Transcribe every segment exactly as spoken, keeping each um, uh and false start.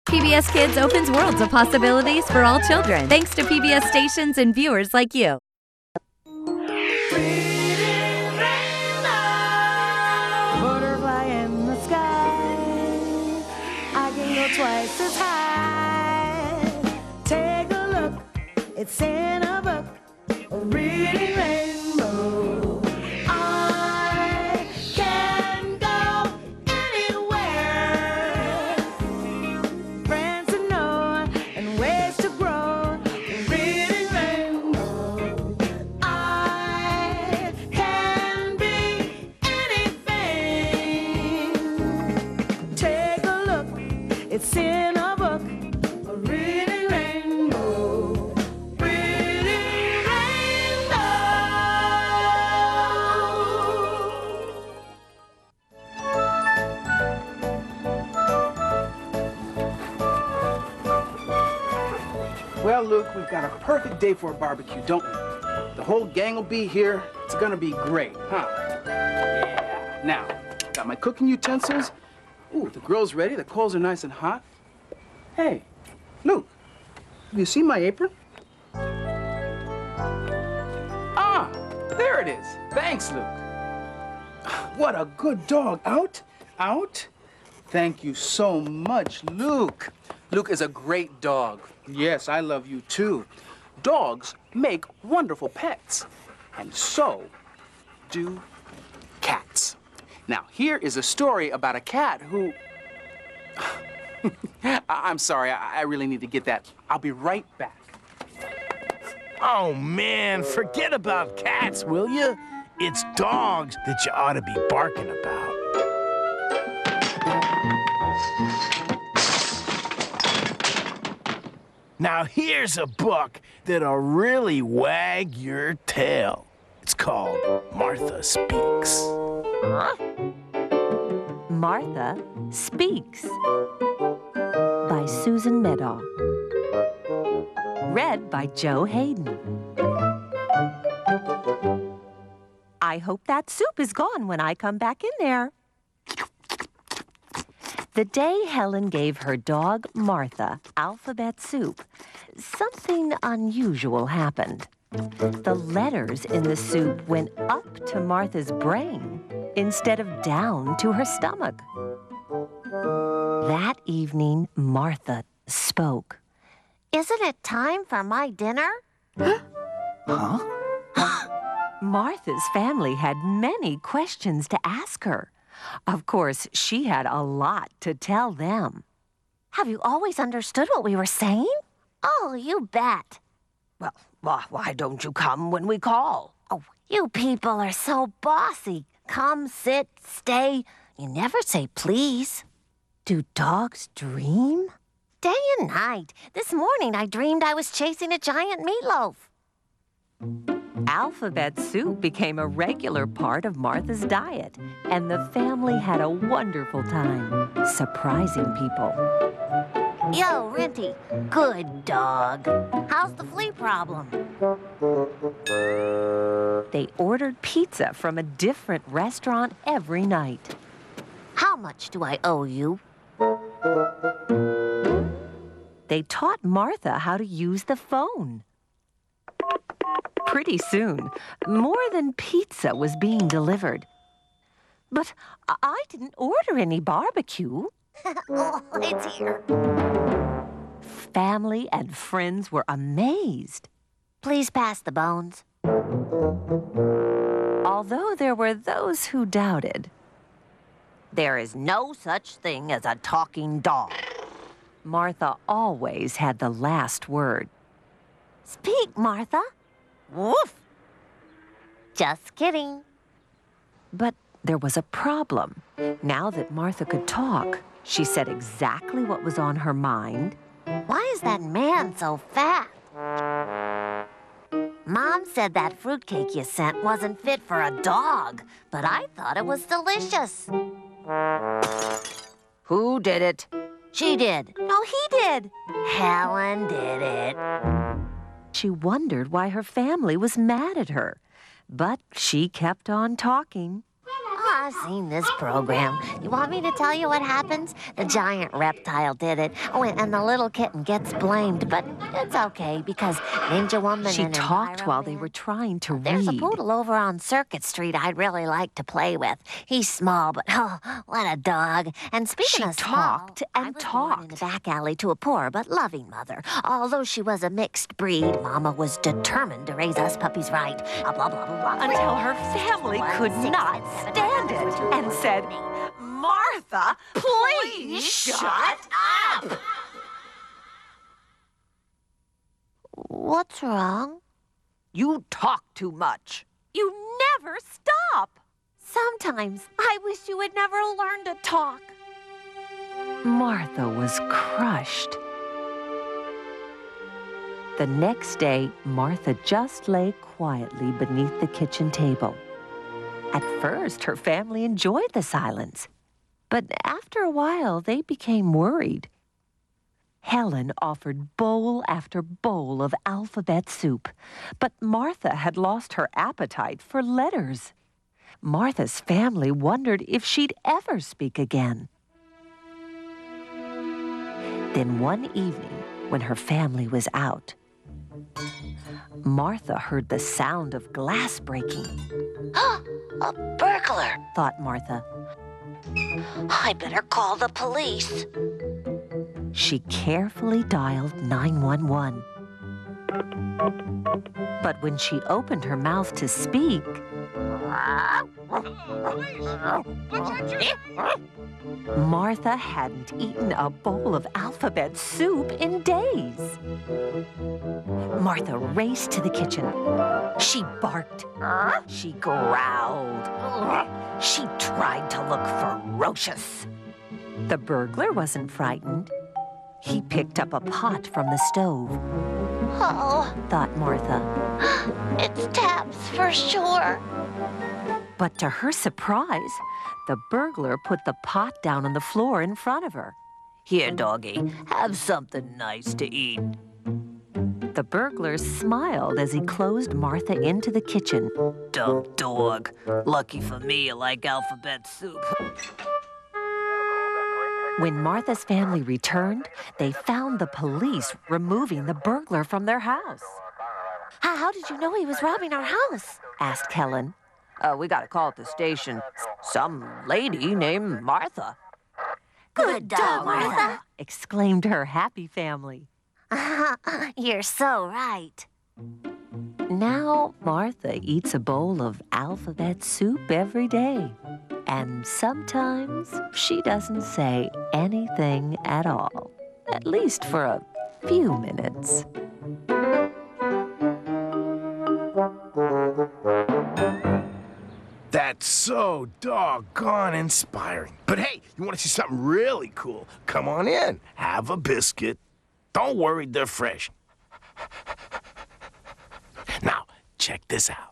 P B S Kids opens worlds of possibilities for all children, thanks to P B S stations and viewers like you. Butterfly in the sky, I can go twice as high. Take a look, it's in a book, a reading rainbow. I can go anywhere. Friends to know and ways to grow, a reading rainbow. I can be anything. Take a look, it's in a book, a reading rainbow. Reading rainbow. Well, Luke, we've got a perfect day for a barbecue, don't we? The whole gang will be here. It's gonna be great, huh? Yeah. Now, got my cooking utensils. Ooh, the grill's ready. The coals are nice and hot. Hey, Luke, have you seen my apron? Ah, there it is. Thanks, Luke. What a good dog. Out? Out? Thank you so much, Luke. Luke is a great dog. Yes, I love you too. Dogs make wonderful pets, and so do cats. Now, here is a story about a cat who... I- I'm sorry, I-, I really need to get that. I'll be right back. Oh, man, forget about cats, will you? It's dogs that you ought to be barking about. Now, here's a book that'll really wag your tail. It's called Martha Speaks. Huh? Martha Speaks by Susan Meadow. Read by Joe Hayden. I hope that soup is gone when I come back in there. The day Helen gave her dog, Martha, alphabet soup, something unusual happened. The letters in the soup went up to Martha's brain instead of down to her stomach. That evening, Martha spoke. Isn't it time for my dinner? Huh? Martha's family had many questions to ask her. Of course, she had a lot to tell them. Have you always understood what we were saying? Oh, you bet. Well, why, why don't you come when we call? Oh, you people are so bossy. Come, sit, stay. You never say please. Do dogs dream? Day and night. This morning I dreamed I was chasing a giant meatloaf. Alphabet soup became a regular part of Martha's diet, and the family had a wonderful time, surprising people. Yo, Renty, good dog. How's the flea problem? They ordered pizza from a different restaurant every night. How much do I owe you? They taught Martha how to use the phone. Pretty soon, more than pizza was being delivered. But I didn't order any barbecue. Oh, it's here. Family and friends were amazed. Please pass the bones. Although there were those who doubted. There is no such thing as a talking dog. Martha always had the last word. Speak, Martha. Woof. Just kidding. But there was a problem. Now that Martha could talk, she said exactly what was on her mind. Why is that man so fat? Mom said that fruitcake you sent wasn't fit for a dog, but I thought it was delicious. Who did it? She did. No, he did. Helen did it. She wondered why her family was mad at her, but she kept on talking. I I've seen this program. You want me to tell you what happens? The giant reptile did it. Oh, and and the little kitten gets blamed, but it's okay because Ninja Woman She and talked Enviro while they Man- were trying to There's a read. poodle over on Circuit Street I'd really like to play with. He's small, but oh, what a dog. And speaking She of small, talked and I was born in the talked. back alley to a poor but loving mother. Although she was a mixed breed, Mama was determined to raise us puppies right. Blah, blah, blah, blah, blah. Until her family One, could six, not seven, stand seven, it two, and one, said, eight. Martha, please shut up! What's wrong? You talk too much. You never stop. Sometimes I wish you would never learn to talk. Martha was crushed. The next day, Martha just lay quietly beneath the kitchen table. At first, her family enjoyed the silence, but after a while, they became worried. Helen offered bowl after bowl of alphabet soup, but Martha had lost her appetite for letters. Martha's family wondered if she'd ever speak again. Then one evening, when her family was out, Martha heard the sound of glass breaking. A burglar. Thought Martha. I better call the police. She carefully dialed nine one one. But when she opened her mouth to speak, Martha hadn't eaten a bowl of alphabet soup in days. Martha raced to the kitchen. She barked. She growled. She tried to look ferocious. The burglar wasn't frightened. He picked up a pot from the stove, Oh, thought Martha. it's Taps for sure. But to her surprise, the burglar put the pot down on the floor in front of her. Here, doggy, have something nice to eat. The burglar smiled as he closed Martha into the kitchen. Dumb dog. Lucky for me, you like alphabet soup. When Martha's family returned, they found the police removing the burglar from their house. How, how did you know he was robbing our house? Asked Helen. Uh, we got a call at the station. Some lady named Martha. Good dog, Martha. Exclaimed her happy family. You're so right. Now Martha eats a bowl of alphabet soup every day. And sometimes she doesn't say anything at all. At least for a few minutes. That's so doggone inspiring. But hey, you want to see something really cool? Come on in. Have a biscuit. Don't worry, they're fresh. Now, check this out.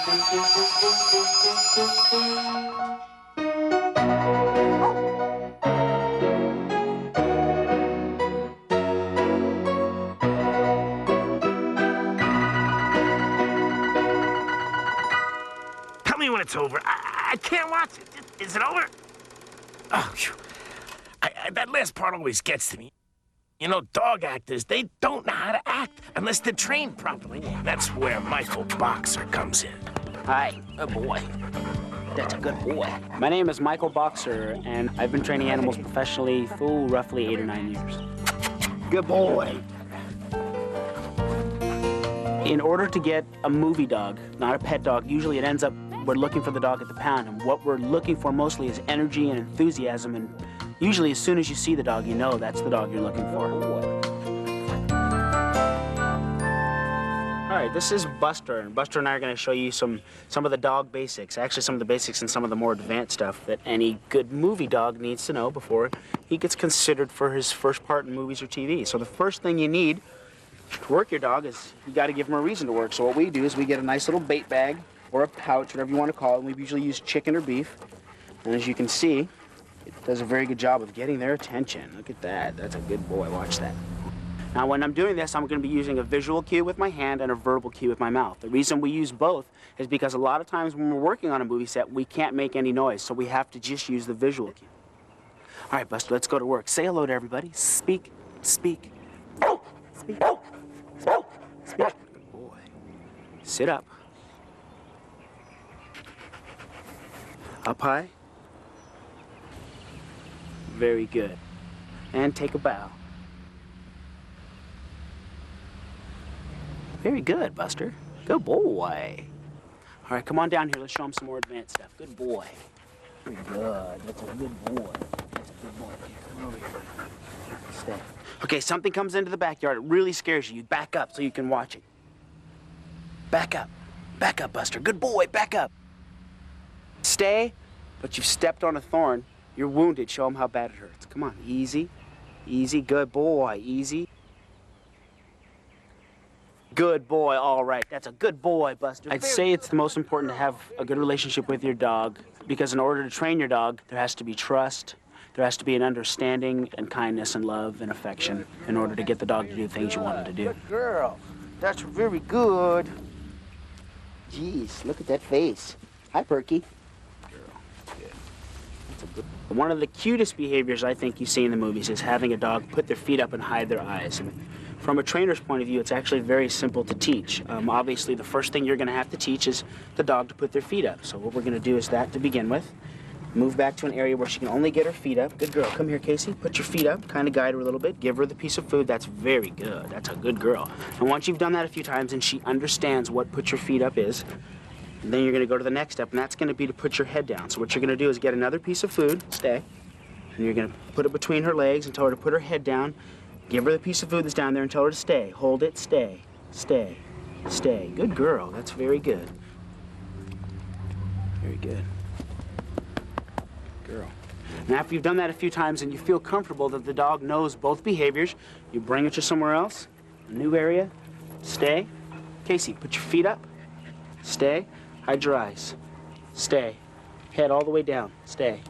Tell me when it's over. I, I can't watch it. Is it over? Oh, phew. I, I, that last part always gets to me. You know, dog actors, they don't know how to act unless they're trained properly. That's where Michael Boxer comes in. Hi, good boy. That's a good boy. My name is Michael Boxer, and I've been training animals professionally for roughly eight or nine years. Good boy. In order to get a movie dog, not a pet dog, usually it ends up we're looking for the dog at the pound, and what we're looking for mostly is energy and enthusiasm, and usually as soon as you see the dog, you know that's the dog you're looking for. All right, this is Buster, and Buster and I are going to show you some, some of the dog basics, actually some of the basics and some of the more advanced stuff that any good movie dog needs to know before he gets considered for his first part in movies or T V. So the first thing you need to work your dog is you got to give him a reason to work. So what we do is we get a nice little bait bag or a pouch, whatever you want to call it, and we usually use chicken or beef. And as you can see, it does a very good job of getting their attention. Look at that. That's a good boy. Watch that. Now, when I'm doing this, I'm going to be using a visual cue with my hand and a verbal cue with my mouth. The reason we use both is because a lot of times when we're working on a movie set, we can't make any noise, so we have to just use the visual cue. All right, Buster, let's go to work. Say hello to everybody. Speak, speak, speak, speak, speak. Good boy. Sit up. Up high. Very good. And take a bow. Very good, Buster. Good boy. All right, come on down here. Let's show him some more advanced stuff. Good boy. Very good. That's a good boy. That's a good boy. Come over here. Stay. Okay, something comes into the backyard. It really scares you. You back up so you can watch it. Back up. Back up, Buster. Good boy. Back up. Stay, but you've stepped on a thorn. You're wounded. Show him how bad it hurts. Come on. Easy. Easy. Good boy. Easy. Good boy. All right. That's a good boy, Buster. I'd say it's the most important to have a good relationship with your dog, because in order to train your dog, there has to be trust. There has to be an understanding and kindness and love and affection in order to get the dog to do things you want him to do. Good girl. That's very good. Jeez, look at that face. Hi, Perky. One of the cutest behaviors I think you see in the movies is having a dog put their feet up and hide their eyes. And from a trainer's point of view, it's actually very simple to teach. Um, obviously, the first thing you're going to have to teach is the dog to put their feet up. So what we're going to do is that to begin with. Move back to an area where she can only get her feet up. Good girl. Come here, Casey. Put your feet up. Kind of guide her a little bit. Give her the piece of food. That's very good. That's a good girl. And once you've done that a few times and she understands what put your feet up is, then you're going to go to the next step, and that's going to be to put your head down. So what you're going to do is get another piece of food, stay, and you're going to put it between her legs and tell her to put her head down. Give her the piece of food that's down there and tell her to stay. Hold it, stay, stay, stay. Good girl. That's very good. Very good. Girl. And after you've done that a few times and you feel comfortable that the dog knows both behaviors, you bring it to somewhere else, a new area, stay. Casey, put your feet up, stay. Hide your eyes. Stay. Head all the way down. Stay.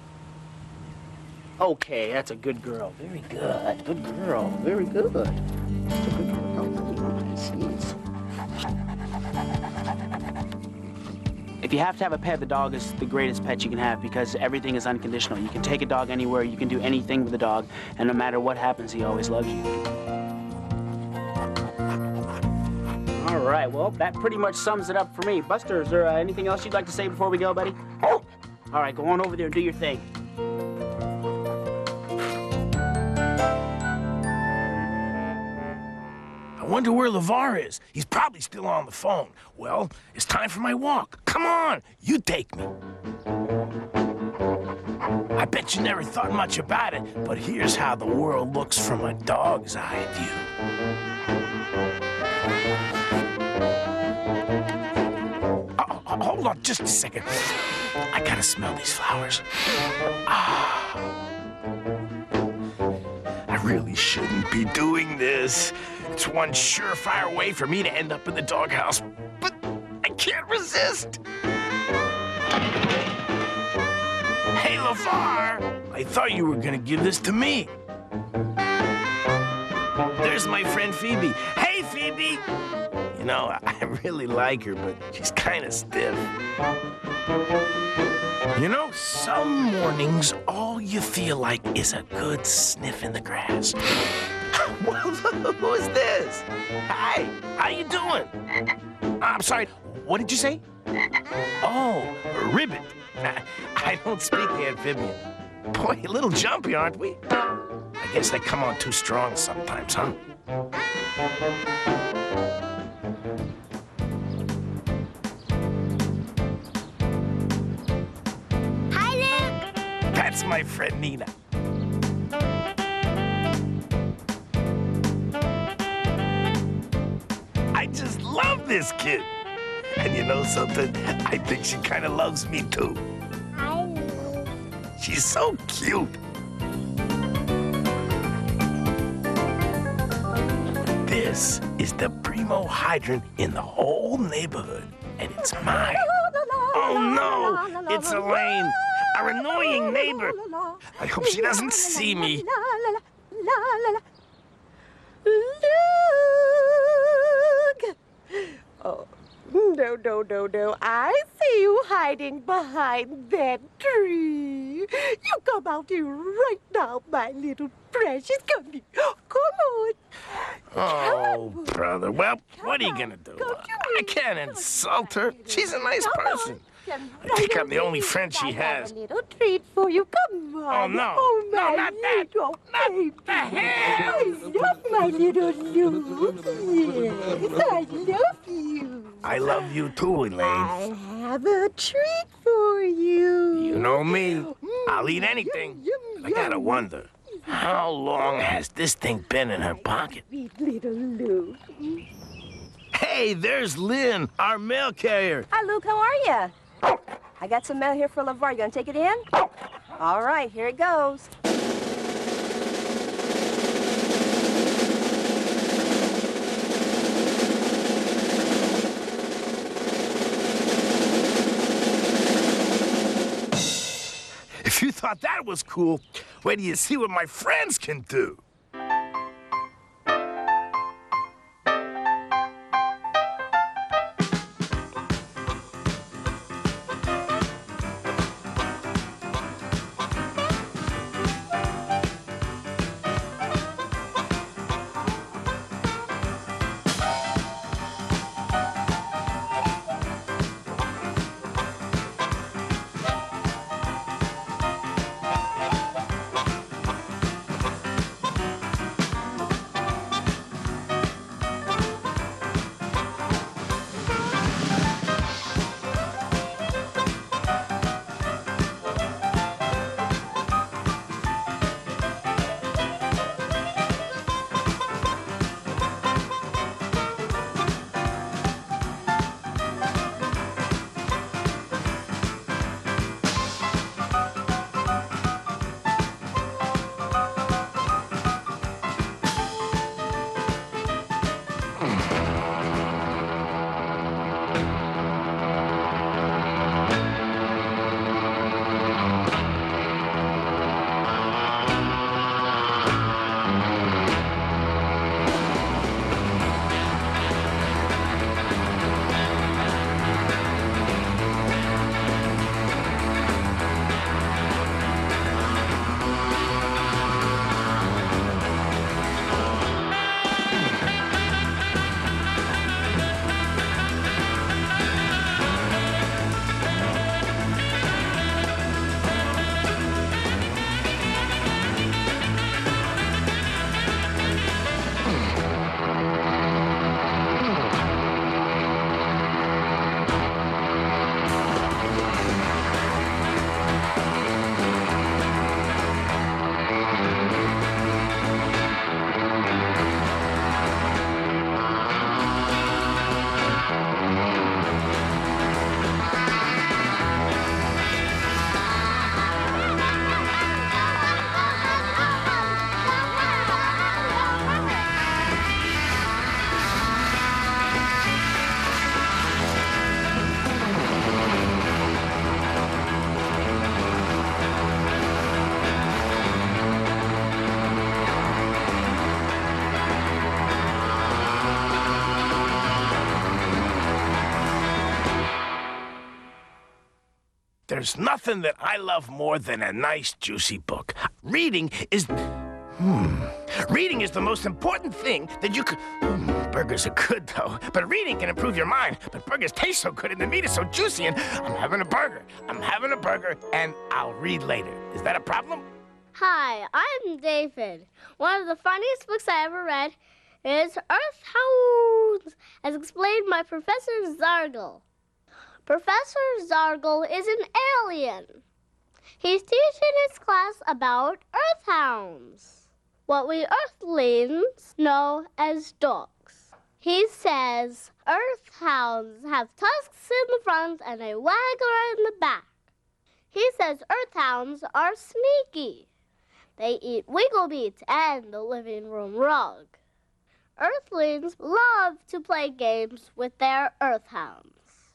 Okay, that's a good girl. Very good. Good girl. Very good. That's a good girl. Nice. Yes. If you have to have a pet, the dog is the greatest pet you can have because everything is unconditional. You can take a dog anywhere. You can do anything with a dog, and no matter what happens, he always loves you. All right, well, that pretty much sums it up for me. Buster, is there uh, anything else you'd like to say before we go, buddy? All right, go on over there and do your thing. I wonder where LeVar is. He's probably still on the phone. Well, it's time for my walk. Come on, you take me. I bet you never thought much about it, but here's how the world looks from a dog's eye view. Hold on just a second. I gotta smell these flowers. Ah. I really shouldn't be doing this. It's one surefire way for me to end up in the doghouse. But I can't can't resist. Hey, LeVar, I thought you were gonna give this to me. There's my friend Phoebe. Hey, Phoebe! You know, I really like her, but she's kind of stiff. You know, some mornings, all you feel like is a good sniff in the grass. Well, who is this? Hi, how you doing? I'm sorry, what did you say? Oh, ribbit. I, I don't speak the amphibian. Boy, a little jumpy, aren't we? I guess they come on too strong sometimes, huh? Hi, Luke. That's my friend Nina. I just love this kid. And you know something? I think she kind of loves me too. Hi, Luke. She's so cute. This is the primo hydrant in the whole neighborhood, and it's mine. Oh no, it's Elaine, our annoying neighbor. I hope she doesn't see me. Look! Oh, no, no, no, no. I see you hiding behind that tree. You come out here right now, my little precious. Come here. Come on. Oh, brother. Well, what are you gonna do? Come to I me. can't insult her. She's a nice Come on. person. Come I think right I'm the only over friend she here. I have has. a little treat for you. Come on. Oh, no. Oh, No, my not that. little Not baby. the hand. I love my little Luke. Yes, I love you. I love you too, Elaine. I have a treat for you. You know me. I'll eat anything. Yum, yum, I gotta yum. wonder, how long has this thing been in her pocket? Sweet little Luke. Hey, there's Lynn, our mail carrier. Hi, Luke. How are you? I got some mail here for LeVar. You gonna take it in? All right, here it goes. If you thought that was cool, wait till you see what my friends can do. There's nothing that I love more than a nice, juicy book. Reading is... Hmm. Reading is the most important thing that you could... Mm, burgers are good, though. But reading can improve your mind. But burgers taste so good and the meat is so juicy, and I'm having a burger. I'm having a burger, and I'll read later. Is that a problem? Hi, I'm David. One of the funniest books I ever read is Earth Hounds, as explained by Professor Zargle. Professor Zargle is an alien. He's teaching his class about Earth Hounds, what we Earthlings know as dogs. He says Earth Hounds have tusks in the front and a waggler in the back. He says Earth Hounds are sneaky. They eat wiggle meat and the living room rug. Earthlings love to play games with their Earth Hounds.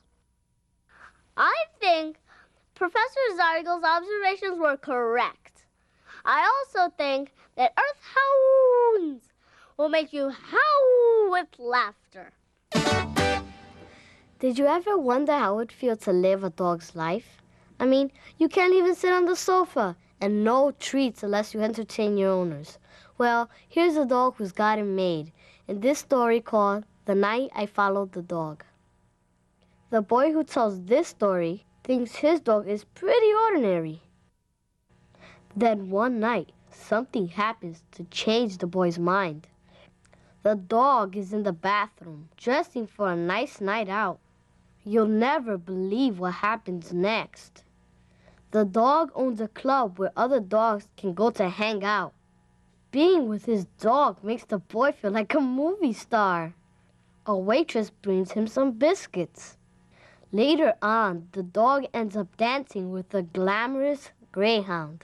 I think Professor Zargle's observations were correct. I also think that Earth Hounds will make you howl with laughter. Did you ever wonder how it would feel to live a dog's life? I mean, you can't even sit on the sofa, and no treats unless you entertain your owners. Well, here's a dog who's got it made, in this story called The Night I Followed the Dog. The boy who tells this story thinks his dog is pretty ordinary. Then one night, something happens to change the boy's mind. The dog is in the bathroom, dressing for a nice night out. You'll never believe what happens next. The dog owns a club where other dogs can go to hang out. Being with his dog makes the boy feel like a movie star. A waitress brings him some biscuits. Later on, the dog ends up dancing with a glamorous greyhound.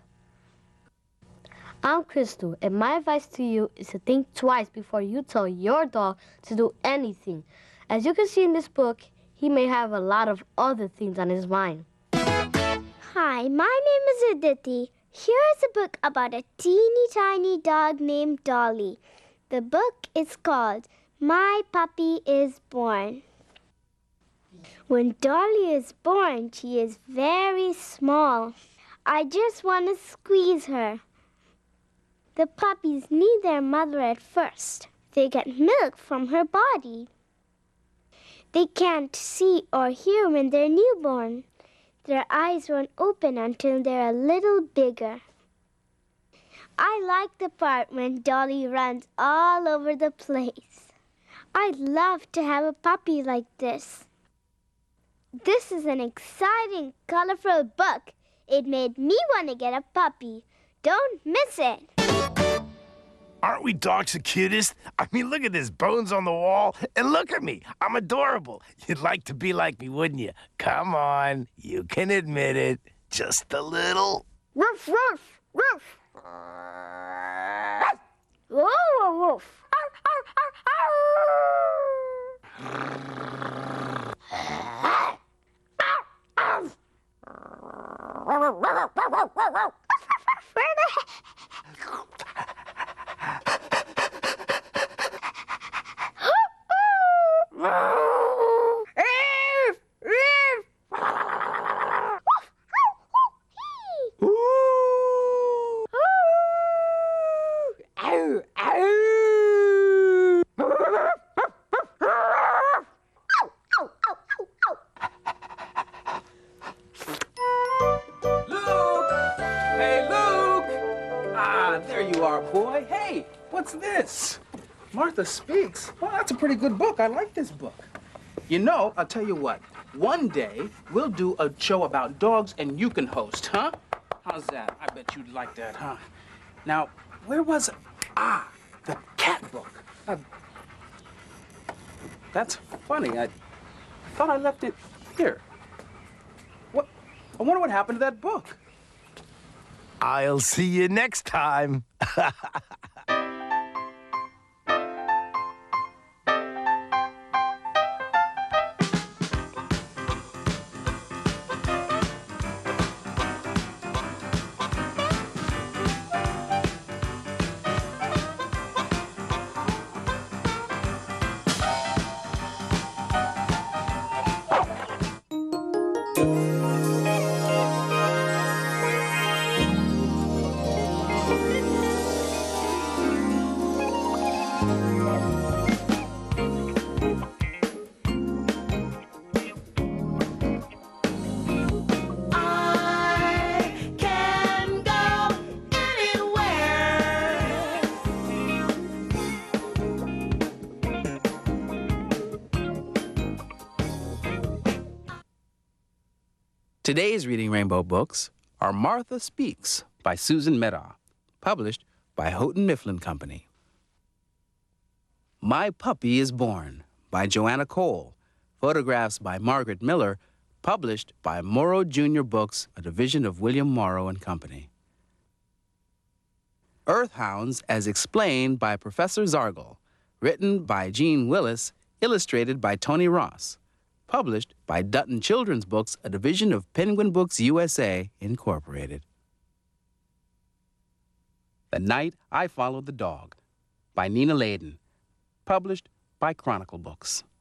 I'm Crystal, and my advice to you is to think twice before you tell your dog to do anything. As you can see in this book, he may have a lot of other things on his mind. Hi, my name is Aditi. Here is a book about a teeny tiny dog named Dolly. The book is called My Puppy is Born. When Dolly is born, she is very small. I just want to squeeze her. The puppies need their mother at first. They get milk from her body. They can't see or hear when they're newborn. Their eyes won't open until they're a little bigger. I like the part when Dolly runs all over the place. I'd love to have a puppy like this. This is an exciting, colorful book. It made me want to get a puppy. Don't miss it. Aren't we dogs the cutest? I mean, look at this, bones on the wall. And look at me, I'm adorable. You'd like to be like me, wouldn't you? Come on, you can admit it. Just a little. Woof, woof, woof. Woof, woof, woof. Martha Speaks? Well, that's a pretty good book. I like this book. You know, I'll tell you what. One day, we'll do a show about dogs and you can host, huh? How's that? I bet you'd like that, huh? Now, where was it? Ah, the cat book. Uh, that's funny. I thought I left it here. What? I wonder what happened to that book. I'll see you next time. Today's Reading Rainbow books are Martha Speaks by Susan Medaw, published by Houghton Mifflin Company. My Puppy is Born by Joanna Cole, photographs by Margaret Miller, published by Morrow Junior Books, a division of William Morrow and Company. Earthhounds as explained by Professor Zargle, written by Gene Willis, illustrated by Tony Ross, published by Dutton Children's Books, a division of Penguin Books U S A, Incorporated. The Night I Followed the Dog by Nina Layden, published by Chronicle Books.